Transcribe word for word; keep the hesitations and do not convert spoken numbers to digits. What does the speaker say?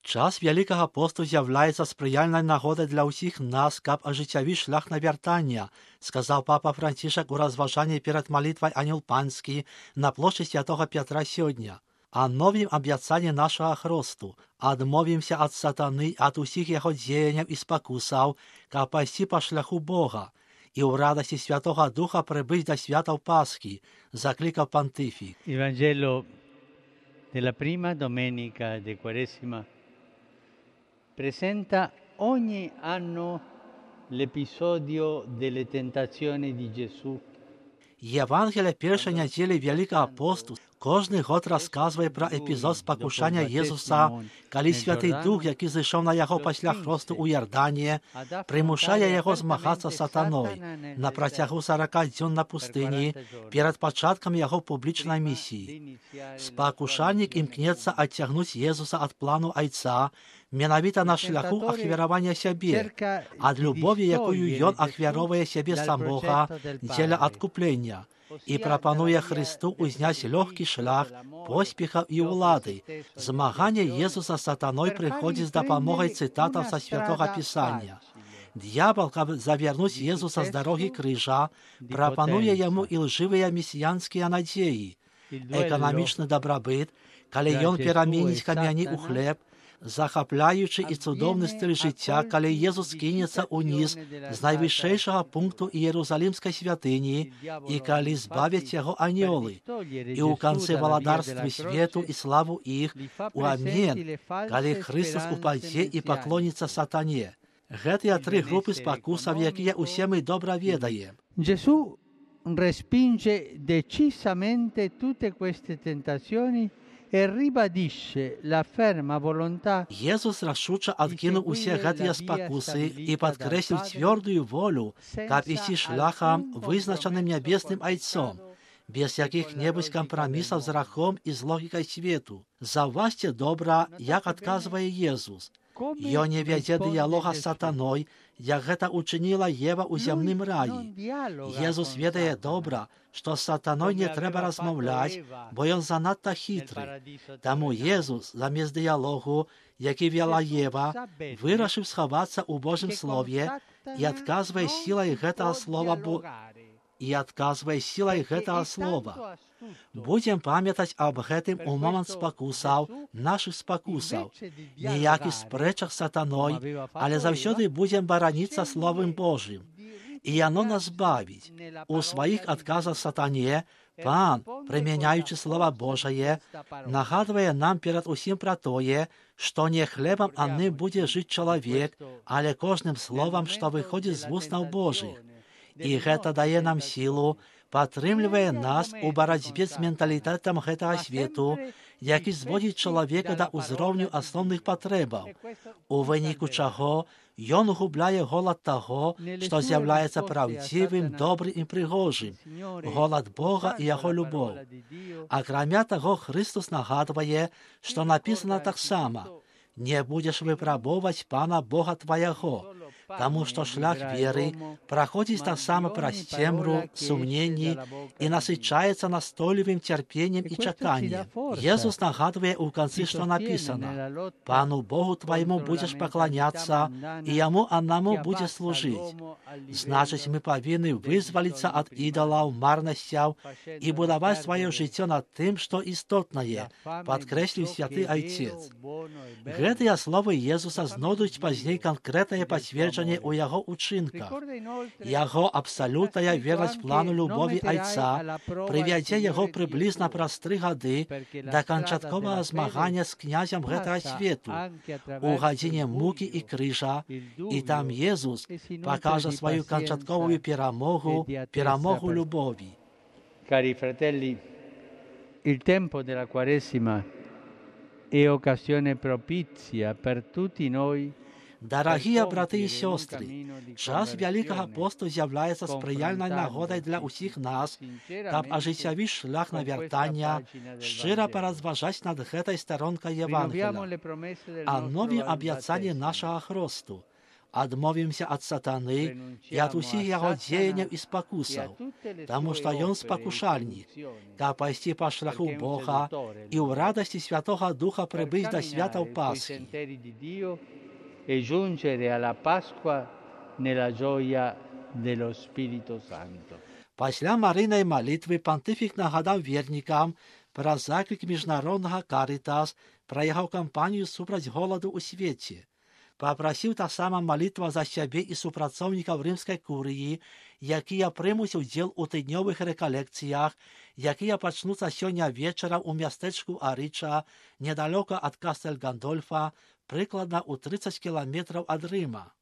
Час Вялікага посту з'являецца спрыяльнай нагодай для ўсіх нас, каб ажыццявіць шлях на вяртання, сказаў папа Францішак у разважанні перад малітвай Анёл Панскі на плошчы святога Пятра сёння. Адновім абяцанне нашага хросту, адмовімся ад сатаны, ад усіх яго дзеянняў і спакусаў, каб пайсці па шляху Бога, і ў радасці Святога Духа прыбыць да святаў Пасхі, заклікаў пантыфік. Il Vangelo della prima domenica di Quaresima presenta ogni anno l'episodio delle tentazioni di Gesù. Євангелія першай нядзелі Вялікага посту кожны год расказвае пра эпізод спакушання Езуса, калі Святы Дух, які зышоў на яго пасля хросту ў Ярдане, прымушае яго змагацца з сатаной на працягу сарака дзён на пустыні перад пачаткам яго публічнай місіі. Спакушальнік імкнецца адцягнуць Езуса ад плану айца, менавіта на шляху ахвяравання сябе, ад любові, якую ён ахвяровае сябе самога дзеля адкуплення, і прапануе Христу узняць лёгкі шлях поспехаў і ўлады. Змаганне Езуса з сатаной прыходзіць з дапамогай цытатаў са Святога Пісання. Д'ябал, каб завярнуць Езуса з дарогі крыжа, прапануе яму ілжывыя месіянскія надзеі, эканамічны дабрабыт, калі ён пераменіць камяні ў хлеб, захапляючы і цудоўны стыль жыцця, калі Езус кінецца ўніз з найвышэйшага пункту Іерусалімскай святыні і калі збавяць яго анёлы, і ў канцы валадарствы свету і славу іх у амен, калі Христос упадзе і паклоніцца сатане. Гэтыя тры групы спакусаў, якія ўсе мы добра ведаем. Gesù respinge decisamente tutte queste tentazioni e ribadisce la ferma volontà. Езус рашуча адкінуў усе гэтыя спакусы і падкрэсліў цвёрдую волю, каб ісці шляхам, вызначаным нябесным айцом, без якіх-небудзь кампрамісаў з рахом і з логікай свету. Заўважце добра, як адказвае Езус. Ён не вядзе дыялога з сатаной, як гэта учыніла Ева ў зямным раі. Езус ведае добра, што з сатаной не трэба размаўляць, бо ён занадта хітры. Таму Езус, замест дыялогу, які вяла Ева, вырашыў схавацца ў Божым слове і адказвае сілай гэтага слова бо... і адказвае сілай гэтага слова. Будзем памятаць аб гэтым у момант спакусаў, нашых спакусаў. Ніякіх спрэчак з сатаной, але заўсёды будзем бараніцца Словам Божым. І яно нас бавіць. У сваіх адказах сатане Пан, прымяняючы Слова Божае, нагадвае нам перад усім пра тое, што не хлебам адным будзе жыць чалавек, але кожным словам, што выходзіць з вуснаў Божых. І гэта дае нам сілу, падтрымлівае нас у барацьбе з менталітэтам гэтага свету, які зводзіць чалавека да ўзроўню асноўных патрэбаў, у выніку чаго ён губляе голад таго, што з'яўляецца праўдзівым, добрым і прыгожым, голад Бога і яго любоў. Акрамя таго, Христос нагадвае, што напісана таксама: «Не будзеш выпрабоўваць Пана Бога тваяго», таму што шлях веры праходзіць таксама праз цемру, сумненні і насычаецца настойлівым цярпеннем і чаканнем. Езус нагадвае ў канцы, што напісана: «Пану Богу твайму будзеш пакланяцца, і яму аднаму будзе служыць». Значыць, мы павінны вызваліцца ад ідалаў, марнасцяў і будаваць сваё жыццё над тым, што істотнае, падкрэсліў святы айцец. Гэтыя словы Езуса знойдуць пазней канкрэтнае пацверджанне у яго учынках. Яго абсалютная вернасць плану любові айца прывядзе яго прыблізна праз тры гады да канчатковага змагання з князем гэтага свету у гадзіне мукі і крыжа, і там Езус пакажа сваю канчатковую перамогу, перамогу любові. Cari fratelli, il tempo della Quaresima è occasione propizia per tutti noi. Дарагія браты і сёстры, час Вялікага посту з'яўляецца спрыяльнай нагодай для ўсіх нас, каб ажыццявіць шлях на вяртання, шчыра паразважаць над гэтай старонкай Евангелія, адновім абяцанне нашага хросту, адмовімся ад сатаны і ад усіх яго дзеянняў і спакусаў, таму што ён спакушальнік, каб пайсці па шляху Бога і ў радасці Святога Духа прыбыць да святаў Пасхі. E giungere alla Pasqua nella gioia dello Spirito Santo. Пасля марыйнай малітвы пантыфік нагадаў вернікам пра заклік міжнароднага Карытас, пра яго кампанію супраць голаду ў свеце. Папрасіў таксама малітва за сябе і супрацоўнікаў рымскай курыі, якія прымуць удзел у тыднёвых рэкалекцыях, якія пачнуцца сёння вечарам у мястэчку Арыча, недалёка ад Кастэль Гандольфа, прыкладна ў трыццаць кіламетраў ад Рыма.